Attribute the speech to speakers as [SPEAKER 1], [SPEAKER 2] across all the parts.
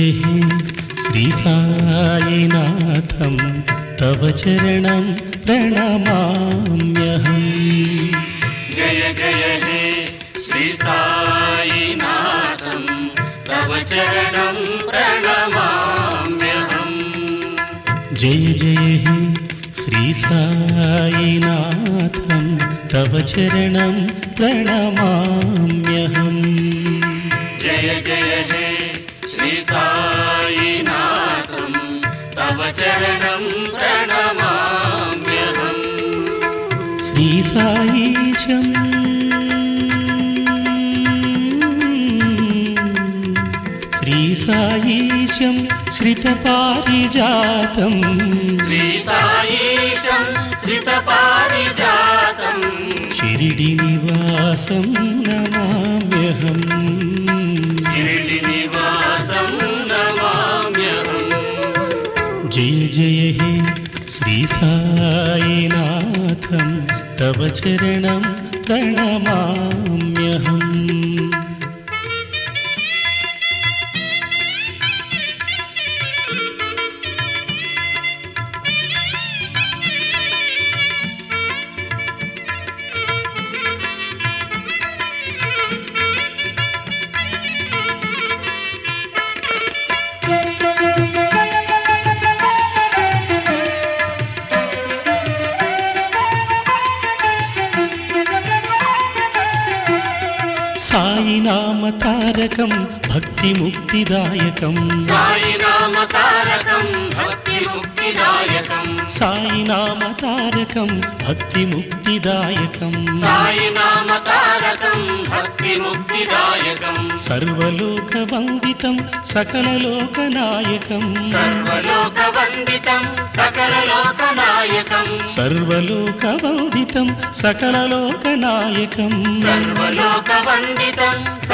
[SPEAKER 1] हे श्री साईनाथं तव चरणं प्रणमाम्यहम्।
[SPEAKER 2] जय जय हे श्री साईनाथं तव चरणं प्रणमाम्यहम्।
[SPEAKER 1] जय जय हे श्री साईनाथं तव चरणं प्रणमाम्यहम्।
[SPEAKER 2] जय जय हे श्री साईनाथं तव चरणं प्रणमाम्यहम्।
[SPEAKER 1] श्री साईशम् श्री साईशं श्रितपारिजातं
[SPEAKER 2] श्री साईशं श्रितपारिजातं
[SPEAKER 1] शिरिडिनिवासं नमाम्यहम्।
[SPEAKER 2] शिरिडिनिवासं नमाम्यहम्।
[SPEAKER 1] जय जय हे श्री साईनाथं तव चरणं प्रणमाम्यहम्। साई नाम तारकं भक्ति मुक्तिदायकं
[SPEAKER 2] साई नाम तारकं भक्ति मुक्तिदायकं
[SPEAKER 1] साई नाम तारकं भक्ति मुक्तिदायकं
[SPEAKER 2] साई नाम तारकं भक्ति मुक्तिदायकं
[SPEAKER 1] सर्वलोकवन्दितं सकललोकनायकं
[SPEAKER 2] सर्वलोकवन्दितं सकललोकनायकं
[SPEAKER 1] सर्वलोकवन्दितं सकललोकनायकं
[SPEAKER 2] सर्वलोकवन्दितं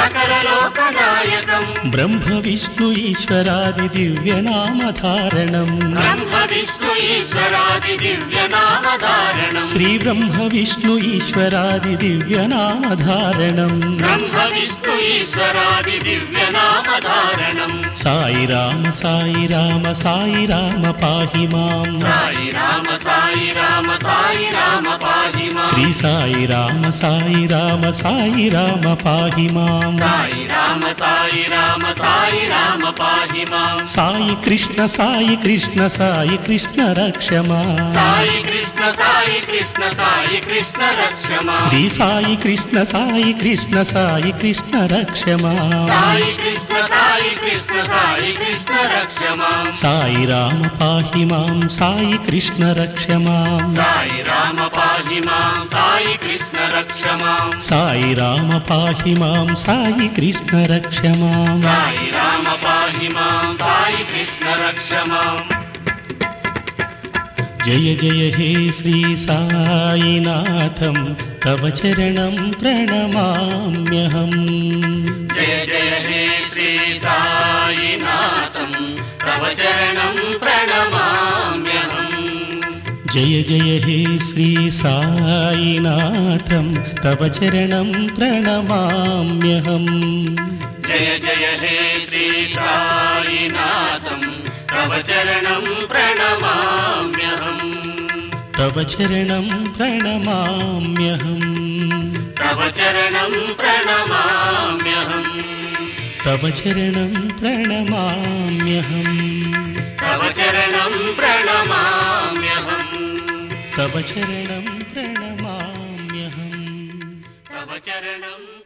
[SPEAKER 2] सकललोकनायकं
[SPEAKER 1] ब्रह्म विष्णु ईश्वरादि दिव्यनामधारणं
[SPEAKER 2] ब्रह्म विष्णु ईश्वरादि दिव्यनामधारणं
[SPEAKER 1] श्री ब्रह्म विष्णु ईश्वरादि दिव्यनामधारणं
[SPEAKER 2] ब्रह्म विष्णु ईश्वरादि दिव्यनामधारणं
[SPEAKER 1] साई राम साई राम साई राम पाहि मां
[SPEAKER 2] साई राम साई राम साई राम पाहि मां
[SPEAKER 1] श्री साई राम साई राम साई राम पाहि मां
[SPEAKER 2] साई राम साई राम साई राम पाहि मां
[SPEAKER 1] साई कृष्ण साई कृष्ण साई कृष्ण रक्ष मां
[SPEAKER 2] साई कृष्ण साई कृष्ण साई कृष्ण रक्ष मां
[SPEAKER 1] श्री साई कृष्ण साई कृष्ण साई कृष्ण रक्ष मां
[SPEAKER 2] साई कृष्ण साई कृष्ण साई कृष्ण रक्ष मां
[SPEAKER 1] साई राम पाहि मां साई कृष्ण रक्ष मां
[SPEAKER 2] साई राम पाहि मां साई कृष्ण रक्ष मां
[SPEAKER 1] साई राम पाहि मां साई कृष्ण रक्ष मां
[SPEAKER 2] साई राम पाहि मां साई कृष्ण रक्ष मां।
[SPEAKER 1] जय जय हे श्री साईनाथं तव चरणं प्रणमाम्यहम्।
[SPEAKER 2] जय जय हे श्री साईनाथं तव चरणं प्रणमाम्यहम्।
[SPEAKER 1] जय जय हे श्री साईनाथं तव चरणं प्रणमाम्यहम्।
[SPEAKER 2] जय जय हे श्री साईनाथं तव चरणं प्रणमाम्यहम्।
[SPEAKER 1] तव चरणं प्रणमाम्यहम्।
[SPEAKER 2] तव चरणं प्रणमाम्यहम्।
[SPEAKER 1] तव चरणं प्रणमाम्यहम्।
[SPEAKER 2] तव चरणं प्रणमाम्यहम्।
[SPEAKER 1] तव चरणं प्रणमाम्यहम्।
[SPEAKER 2] तव चरणं